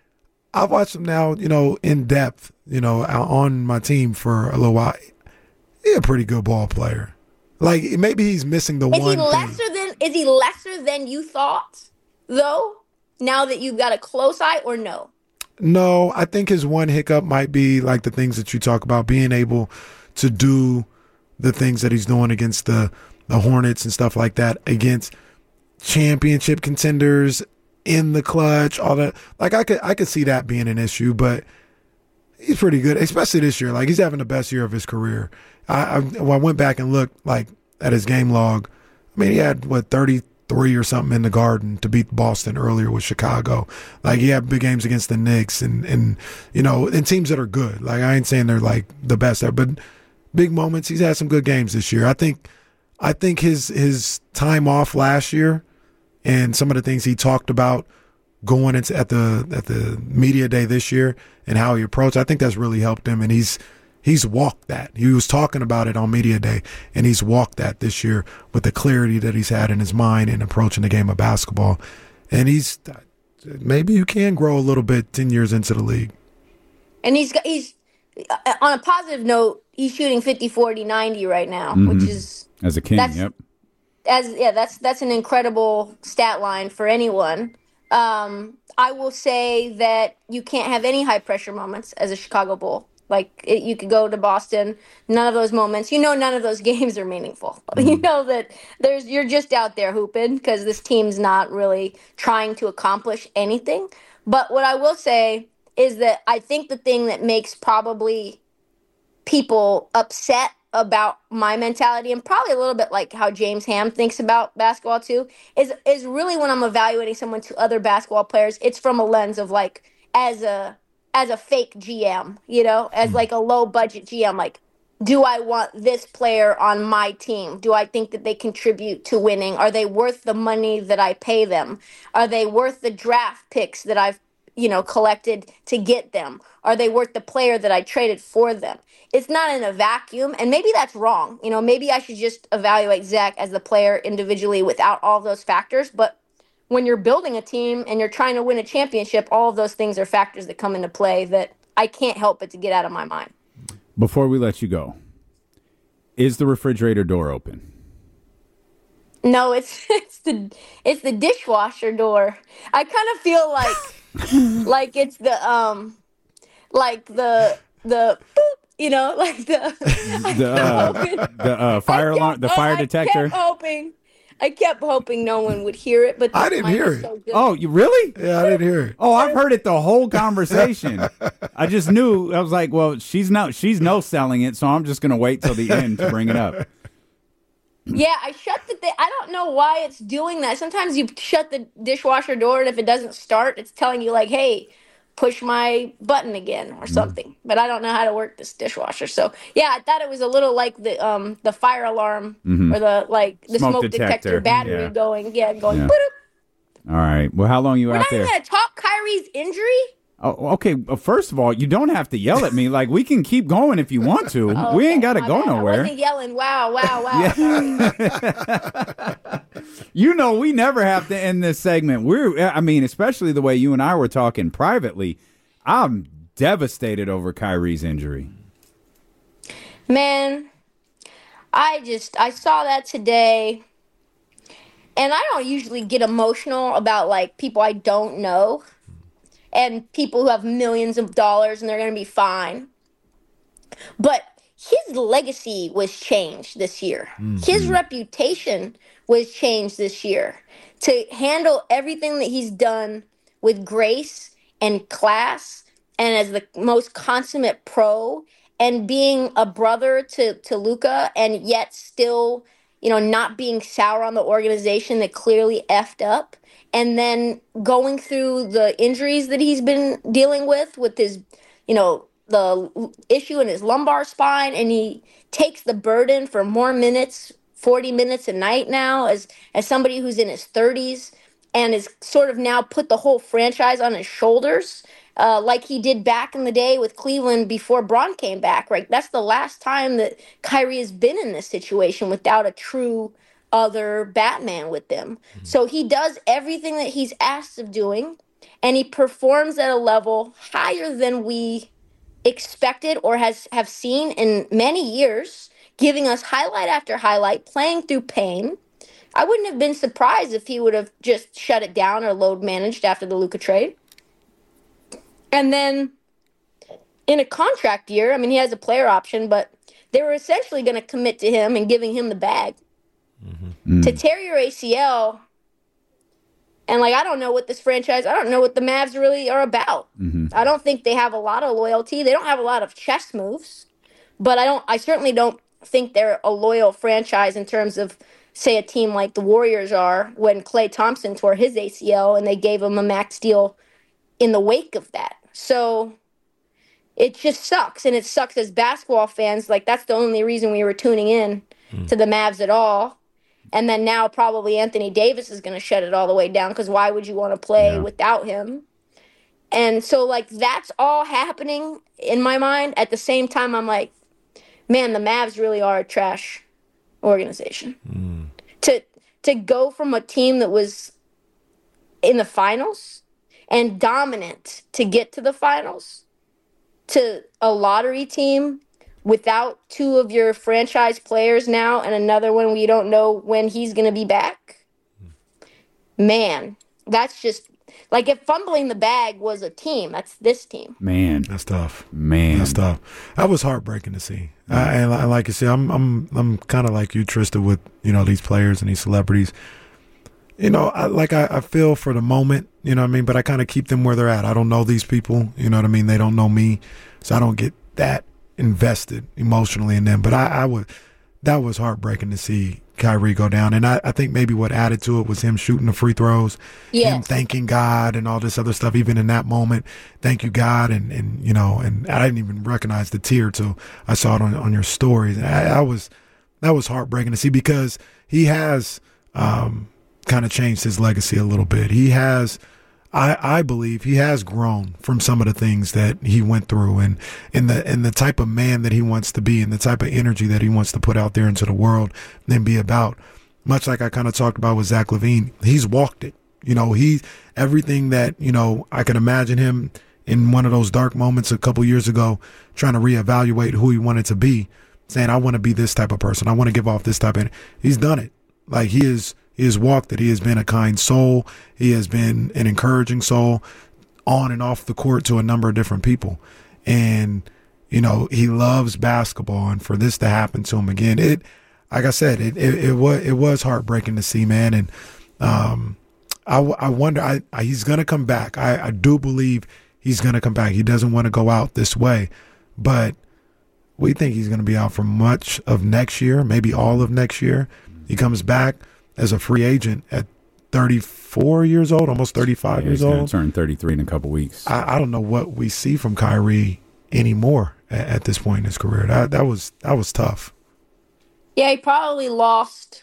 S10: I've watched him now, you know, in depth, you know, on my team for a little while. He's a pretty good ball player. Like, maybe he's missing the
S9: Is
S10: one
S9: he lesser
S10: thing.
S9: than is he lesser than you thought, though? Now that you've got a close eye, or no?
S10: No, I think his one hiccup might be like the things that you talk about, being able to do the things that he's doing against the, the Hornets and stuff like that, against championship contenders in the clutch, all that. Like, I could I could see that being an issue, but he's pretty good, especially this year. Like, he's having the best year of his career. I, I, when I went back and looked like at his game log, I mean, he had, what, thirty-three or something in the Garden to beat Boston earlier with Chicago. Like, he had big games against the Knicks and, and you know, and teams that are good. Like, I ain't saying they're, like, the best there, but big moments. He's had some good games this year. I think I think his his time off last year and some of the things he talked about going into at the at the media day this year and how he approached, I think that's really helped him, and he's he's walked that. He was talking about it on media day, and he's walked that this year with the clarity that he's had in his mind in approaching the game of basketball. And he's maybe you can grow a little bit ten years into the league.
S9: And he's got, he's on a positive note, he's shooting fifty, forty, ninety right now,
S8: Mhm.
S9: which is
S8: As a king,
S9: that's,
S8: yep.
S9: As yeah, that's that's an incredible stat line for anyone. Um, I will say that you can't have any high pressure moments as a Chicago Bull. Like, it, you could go to Boston, none of those moments. You know, none of those games are meaningful. Mm. You know that there's you're just out there hooping because this team's not really trying to accomplish anything. But what I will say is that I think the thing that makes probably people upset about my mentality, and probably a little bit like how James Ham thinks about basketball too, is is really when I'm evaluating someone to other basketball players, it's from a lens of like as a as a fake G M, you know, as like a low budget G M, like, do I want this player on my team? Do I think that they contribute to winning? Are they worth the money that I pay them? Are they worth the draft picks that I've, you know, collected to get them? Are they worth the player that I traded for them? It's not in a vacuum, and maybe that's wrong. You know, maybe I should just evaluate Zach as the player individually without all of those factors. But when you're building a team and you're trying to win a championship, all of those things are factors that come into play that I can't help but to get out of my mind.
S8: Before we let you go, is the refrigerator door open?
S9: No, it's it's the it's the dishwasher door. I kind of feel like like it's the um like the the boop, you know, like the
S8: The uh, the uh, fire alarm, the fire detector.
S9: I kept hoping, I kept hoping no one would hear it, but
S10: I didn't hear it.
S9: So
S8: Oh, you really?
S10: Yeah, I didn't hear it.
S8: Oh, I've heard it the whole conversation. I just knew. I was like, well, she's no, she's no selling it, so I'm just gonna wait till the end to bring it up.
S9: Yeah, I shut the thing. I don't know why it's doing that. Sometimes you shut the dishwasher door, and if it doesn't start, it's telling you like, "Hey, push my button again" or something. Mm. But I don't know how to work this dishwasher. So yeah, I thought it was a little like the um the fire alarm mm-hmm. or the like the smoke, smoke detector. detector battery yeah. going. Yeah, going. Yeah.
S8: All right. Well, how long you
S9: We're
S8: out
S9: not
S8: there?
S9: Even gonna talk Kyrie's injury.
S8: Oh, okay. Well, first of all, you don't have to yell at me. Like, we can keep going if you want to. Oh, we ain't got to go bad. nowhere.
S9: I wasn't yelling. Wow, wow, wow.
S8: You know, we never have to end this segment. We're, I mean, especially the way you and I were talking privately. I'm devastated over Kyrie's injury.
S9: Man, I just, I saw that today. And I don't usually get emotional about, like, people I don't know. And people who have millions of dollars and they're going to be fine. But his legacy was changed this year. Mm-hmm. His reputation was changed this year. To handle everything that he's done with grace and class and as the most consummate pro and being a brother to, to Luka and yet still, you know, not being sour on the organization that clearly effed up. And then going through the injuries that he's been dealing with, with his, you know, the issue in his lumbar spine, and he takes the burden for more minutes, forty minutes a night now, as as somebody who's in his thirties, and is sort of now put the whole franchise on his shoulders, uh, like he did back in the day with Cleveland before Bron came back. Right, that's the last time that Kyrie has been in this situation without a true other Batman with them. Mm-hmm. So he does everything that he's asked of doing. and he performs at a level higher than we expected or has have seen in many years, giving us highlight after highlight, playing through pain. I wouldn't have been surprised if he would have just shut it down or load managed after the Luka trade. And then in a contract year, I mean, he has a player option, but they were essentially going to commit to him and giving him the bag. Mm-hmm. To tear your A C L, and like, I don't know what this franchise, I don't know what the Mavs really are about. Mm-hmm. I don't think they have a lot of loyalty. They don't have a lot of chess moves, but I don't, I certainly don't think they're a loyal franchise in terms of, say, a team like the Warriors are when Klay Thompson tore his A C L and they gave him a max deal in the wake of that. So it just sucks, and it sucks as basketball fans. Like, that's the only reason we were tuning in mm. to the Mavs at all. And then now probably Anthony Davis is going to shut it all the way down, because why would you want to play yeah. without him? And so, like, that's all happening in my mind. At the same time, I'm like, man, the Mavs really are a trash organization. Mm. To to go from a team that was in the finals and dominant to get to the finals to a lottery team without two of your franchise players now and another one we don't know when he's going to be back. Man, that's just like if fumbling the bag was a team, that's this team.
S8: Man,
S10: that's tough.
S8: Man,
S10: that's tough. That was heartbreaking to see. I, and like you said, I'm I'm I'm kind of like you, Trista, with you know these players and these celebrities. You know, I, like I, I feel for the moment, you know what I mean? But I kind of keep them where they're at. I don't know these people, you know what I mean? They don't know me, so I don't get that invested emotionally in them. But I, I would, that was heartbreaking to see Kyrie go down. And I, I think maybe what added to it was him shooting the free throws, yes. him thanking God and all this other stuff, even in that moment. Thank you, God. And, and you know, and I didn't even recognize the tear till I saw it on, on your stories. And I, I was, that was heartbreaking to see, because he has, um, kind of changed his legacy a little bit. He has, I, I believe he has grown from some of the things that he went through, and, and the and the type of man that he wants to be, and the type of energy that he wants to put out there into the world and be about. Much like I kind of talked about with Zach LaVine, he's walked it. You know, he everything that, you know, I can imagine him in one of those dark moments a couple years ago, trying to reevaluate who he wanted to be, saying, I want to be this type of person. I want to give off this type of, he's done it. Like he is, He has walked it. He has been a kind soul. He has been an encouraging soul on and off the court to a number of different people. And, you know, he loves basketball. And for this to happen to him again, it, like I said, it, it, it was, it was heartbreaking to see, man. And, um, I, I wonder, I, I he's going to come back. I, I do believe he's going to come back. He doesn't want to go out this way, but we think he's going to be out for much of next year, maybe all of next year. He comes back as a free agent at thirty-four years old, almost thirty-five
S8: yeah,
S10: years
S8: he's
S10: old.
S8: He's going to turn thirty-three in a couple weeks.
S10: I, I don't know what we see from Kyrie anymore at, at this point in his career. That that was that was tough.
S9: Yeah, he probably lost,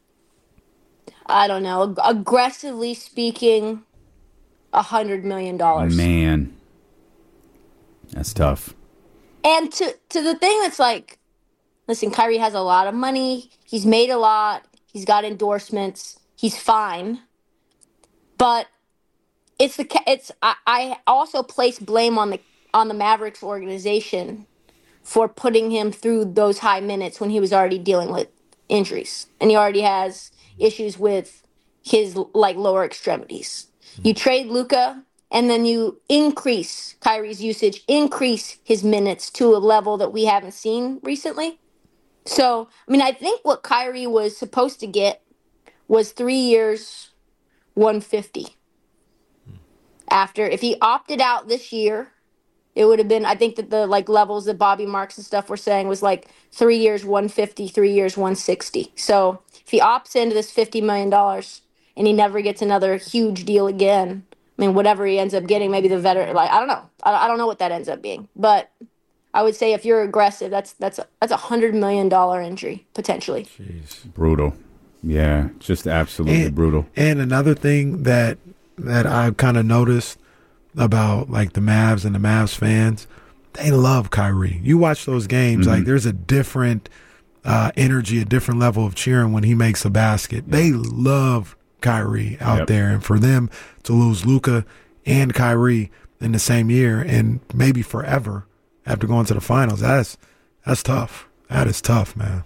S9: I don't know, ag- aggressively speaking, a hundred million dollars.
S8: Man, that's tough.
S9: And to to the thing that's like, listen, Kyrie has a lot of money. He's made a lot. He's got endorsements. He's fine. But it's the it's I, I also place blame on the on the Mavericks organization for putting him through those high minutes when he was already dealing with injuries, and he already has issues with his like lower extremities. You trade Luka, and then you increase Kyrie's usage, increase his minutes to a level that we haven't seen recently. So, I mean, I think what Kyrie was supposed to get was three years, one fifty. After, if he opted out this year, it would have been, I think that the like levels that Bobby Marks and stuff were saying was like three years, one fifty, three years, one sixty. So if he opts into this fifty million dollars and he never gets another huge deal again, I mean, whatever he ends up getting, maybe the veteran, like, I don't know. I, I don't know what that ends up being, but I would say if you're aggressive, that's that's a, that's a hundred million dollar injury potentially.
S8: Jeez, brutal. Yeah, just absolutely
S10: and,
S8: brutal.
S10: And another thing that that I've kind of noticed about like the Mavs and the Mavs fans, they love Kyrie. You watch those games, mm-hmm. like there's a different uh, energy, a different level of cheering when he makes a basket. Yeah. They love Kyrie out yep. there, and for them to lose Luka and Kyrie in the same year and maybe forever after going to the finals. That's that's tough. That is tough, man.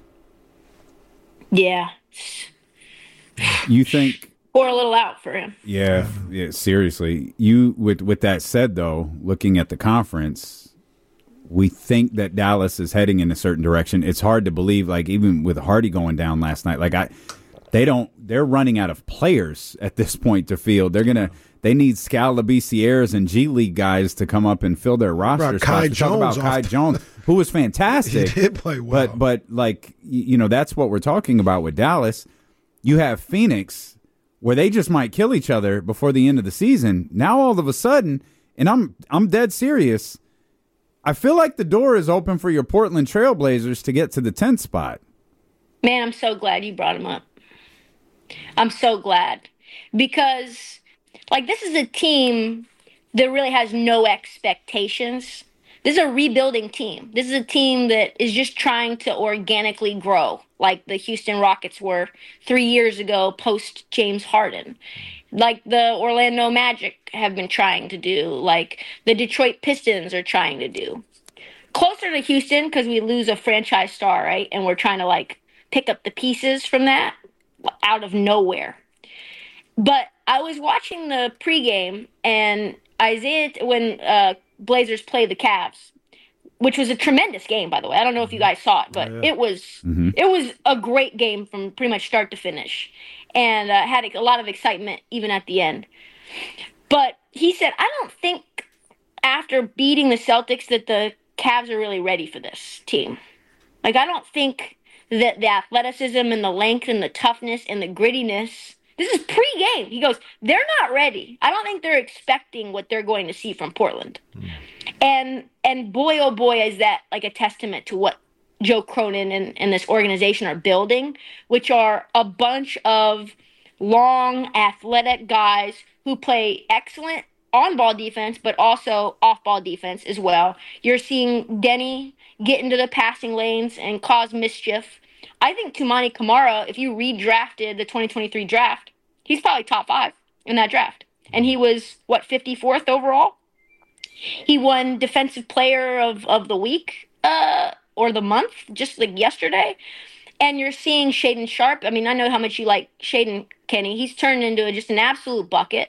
S9: Yeah.
S8: You think
S9: Or a little out for him.
S8: Yeah, yeah, seriously. You with with that said though, looking at the conference, we think that Dallas is heading in a certain direction. It's hard to believe, like even with Hardy going down last night, like I they don't they're running out of players at this point to field. They're gonna they need Scalabiciers and G League guys to come up and fill their roster.
S10: Kai
S8: Talk
S10: Jones
S8: about Kai
S10: the-
S8: Jones, who was fantastic.
S10: He did play well.
S8: But but like you know, that's what we're talking about with Dallas. You have Phoenix, where they just might kill each other before the end of the season. Now all of a sudden, and I'm I'm dead serious, I feel like the door is open for your Portland Trailblazers to get to the tenth spot.
S9: Man, I'm so glad you brought him up. I'm so glad. Because, like, this is a team that really has no expectations. This is a rebuilding team. This is a team that is just trying to organically grow, like the Houston Rockets were three years ago post James Harden, like the Orlando Magic have been trying to do, like the Detroit Pistons are trying to do. Closer to Houston because we lose a franchise star, right? And we're trying to like pick up the pieces from that out of nowhere. But I was watching the pregame and Isaiah, when uh, Blazers played the Cavs, which was a tremendous game, by the way. I don't know if you guys saw it, but
S17: Oh, yeah.
S9: it was
S17: Mm-hmm.
S9: it was a great game from pretty much start to finish, and uh, had a lot of excitement even at the end. But he said, I don't think after beating the Celtics that the Cavs are really ready for this team. Like, I don't think that the athleticism and the length and the toughness and the grittiness. This is pre-game. He goes, they're not ready. I don't think they're expecting what they're going to see from Portland. And and boy, oh boy, is that like a testament to what Joe Cronin and, and this organization are building, which are a bunch of long, athletic guys who play excellent on-ball defense, but also off-ball defense as well. You're seeing Denny get into the passing lanes and cause mischief. I think Tumani Kamara, if you redrafted the twenty twenty-three draft, he's probably top five in that draft. And he was, what, fifty-fourth overall? He won Defensive Player of, of the Week uh, or the month, just like yesterday. And you're seeing Shaden Sharp. I mean, I know how much you like Shaden, Kenny. He's turned into a, just an absolute bucket.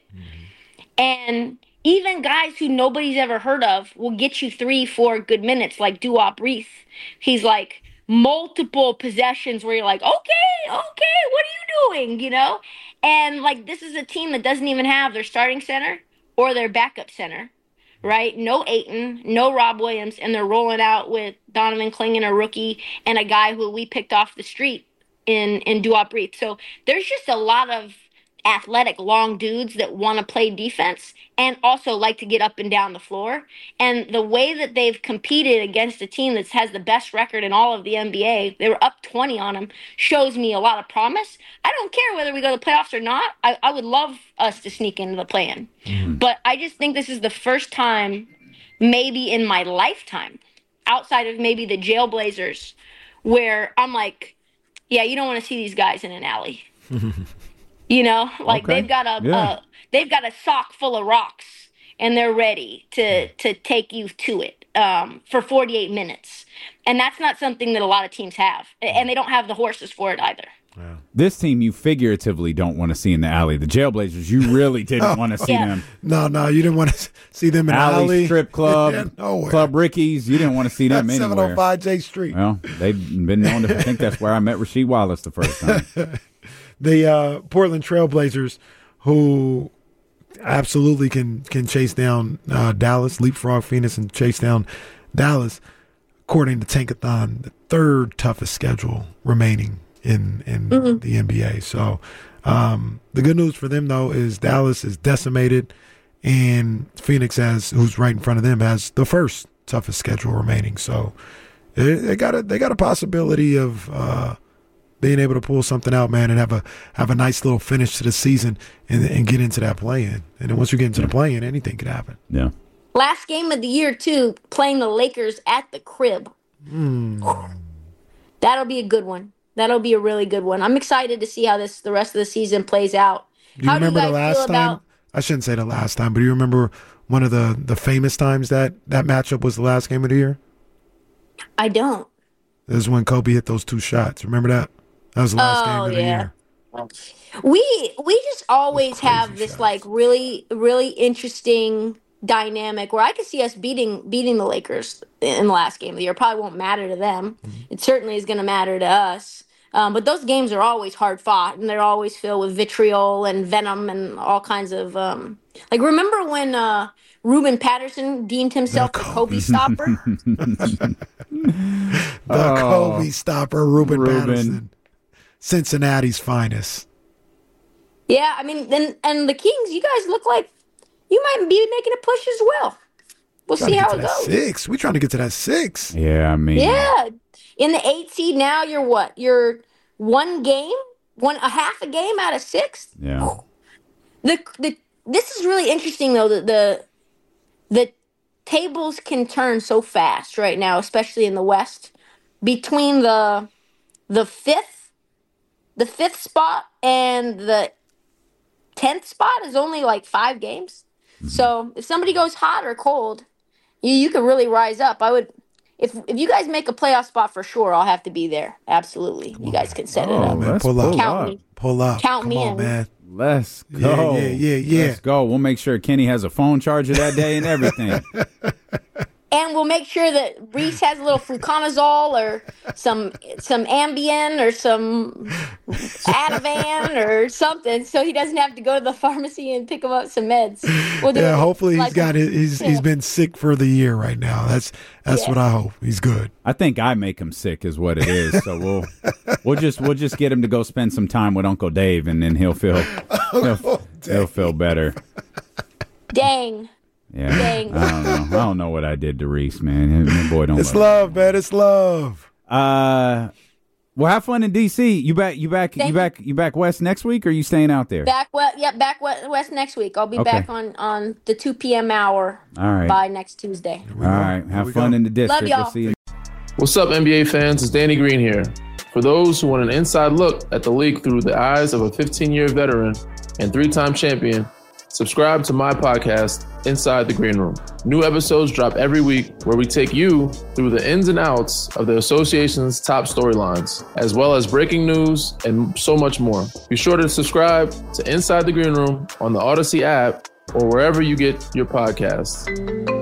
S9: And even guys who nobody's ever heard of will get you three, four good minutes, like Duop Reith. He's like multiple possessions where you're like, okay, okay, what are you doing, you know? And, like, this is a team that doesn't even have their starting center or their backup center, right? No Ayton, no Rob Williams, and they're rolling out with Donovan Clingan, a rookie, and a guy who we picked off the street in, in Duop Reith. So there's just a lot of athletic, long dudes that want to play defense and also like to get up and down the floor. And the way that they've competed against a team that has the best record in all of the N B A, they were up twenty on them, shows me a lot of promise. I don't care whether we go to the playoffs or not. I, I would love us to sneak into the play-in. Mm-hmm. But I just think this is the first time, maybe in my lifetime, outside of maybe the Jailblazers, where I'm like, yeah, you don't want to see these guys in an alley. You know, like
S8: Okay.
S9: they've got a
S8: Yeah.
S9: uh, they've got a sock full of rocks, and they're ready to to take you to it um, for forty-eight minutes, and that's not something that a lot of teams have, and they don't have the horses for it either.
S8: This team you figuratively don't want to see in the alley. The Jailblazers, you really didn't want to see
S9: Yeah.
S8: them.
S10: No, no, you didn't want to see them in
S8: Alley,
S10: alley.
S8: strip club,
S10: Yeah, nowhere.
S8: Club Ricky's. You didn't want to see them
S10: That's
S8: anywhere.
S10: seven oh five J Street.
S8: Well, they've been known to think that's where I met Rasheed Wallace the first time.
S10: The uh, Portland Trailblazers, who absolutely can can chase down uh, Dallas, leapfrog Phoenix, and chase down Dallas, according to Tankathon, the third toughest schedule remaining in in
S17: Mhm.
S10: the N B A. So um, the good news for them, though, is Dallas is decimated, and Phoenix has, who's right in front of them, has the first toughest schedule remaining. So they, they got a they got a possibility of uh, being able to pull something out, man, and have a have a nice little finish to the season and, and get into that play-in. And then once you get into the play-in, anything could happen.
S8: Yeah.
S9: Last game of the year too, playing the Lakers at the crib. That'll be a good one. That'll be a really good one. I'm excited to see how this the rest of the season plays out.
S10: Do you
S9: how
S10: remember
S9: do you
S10: the
S9: guys
S10: last
S9: feel
S10: time?
S9: about?
S10: I shouldn't say the last time, but do you remember one of the, the famous times that that matchup was the last game of the year?
S9: I don't.
S10: This is when Kobe hit those two shots. Remember that? That was the last
S9: Oh,
S10: game of the
S9: yeah.
S10: year.
S9: We we just always have this like really really interesting dynamic where I could see us beating beating the Lakers in the last game of the year. It probably won't matter to them. It certainly is going to matter to us. Um, but those games are always hard fought, and they're always filled with vitriol and venom and all kinds of um, like. Remember when uh, Ruben Patterson deemed himself the Kobe stopper?
S10: The
S8: Oh,
S10: Kobe stopper, Ruben,
S8: Ruben.
S10: Patterson, Cincinnati's finest.
S9: Yeah, I mean, then and the Kings, you guys look like you might be making a push as well. We'll
S10: Trying
S9: see
S10: to get
S9: how
S10: to
S9: it
S10: that
S9: goes.
S10: Six. We're trying to get to that six.
S8: Yeah, I mean,
S9: Yeah, in the eight seed now, you're what? You're one game, one a half a game out of six.
S8: yeah.
S9: The the this is really interesting though. The the the tables can turn so fast right now, especially in the West. Between the the fifth, the fifth spot and the tenth spot is only like five games. So if somebody goes hot or cold, you you could really rise up. I would. If if you guys make a playoff spot for sure, I'll have to be there. Absolutely, you guys can set it
S8: Oh,
S9: up.
S10: Man,
S8: let's
S10: pull up.
S9: Count me.
S10: Pull up.
S9: Count
S10: Come
S9: me
S10: on,
S9: in.
S10: man.
S8: Let's
S10: Yeah,
S8: go.
S10: yeah, yeah, yeah.
S8: Let's go. We'll make sure Kenny has a phone charger that day and everything.
S9: And we'll make sure that Reese has a little fluconazole or some some Ambien or some Ativan or something, so he doesn't have to go to the pharmacy and pick him up some meds. We'll do
S10: Yeah,
S9: it
S10: hopefully he's
S9: like-
S10: got it. He's
S9: Yeah.
S10: he's been sick for the year right now. That's that's
S9: Yeah.
S10: what I hope. He's good.
S8: I think I make him sick is what it is. So we'll we'll just we'll just get him to go spend some time with Uncle Dave, and then he'll feel he'll, he'll feel better.
S9: Dang.
S8: Yeah,
S9: Dang.
S8: I don't know. I don't know what I did to Reese, man. My boy don't.
S10: It's
S8: love
S10: love, man. It's love.
S8: Uh, well, have fun in D C. You back? You back?
S9: Thank
S8: you back? You back west next week, or are you staying out there?
S9: Back west, yep, back west, west next week. I'll be
S8: Okay.
S9: back on on the two p.m. hour
S8: All right.
S9: by next Tuesday.
S8: All right. Have fun in the district.
S9: Love y'all.
S8: We'll see you.
S17: What's up, N B A fans? It's Danny Green here. For those who want an inside look at the league through the eyes of a fifteen-year veteran and three-time champion, subscribe to my podcast, Inside the Green Room. New episodes drop every week where we take you through the ins and outs of the association's top storylines, as well as breaking news and so much more. Be sure to subscribe to Inside the Green Room on the Odyssey app or wherever you get your podcasts.